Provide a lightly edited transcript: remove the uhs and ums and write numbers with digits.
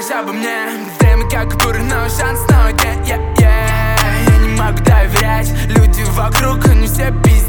думаешь обо мне? Время как буря, но шанс снова, я не могу доверять. Люди вокруг, они все пиздят.